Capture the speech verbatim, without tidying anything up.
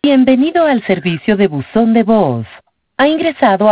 Bienvenido al servicio de buzón de voz. Ha ingresado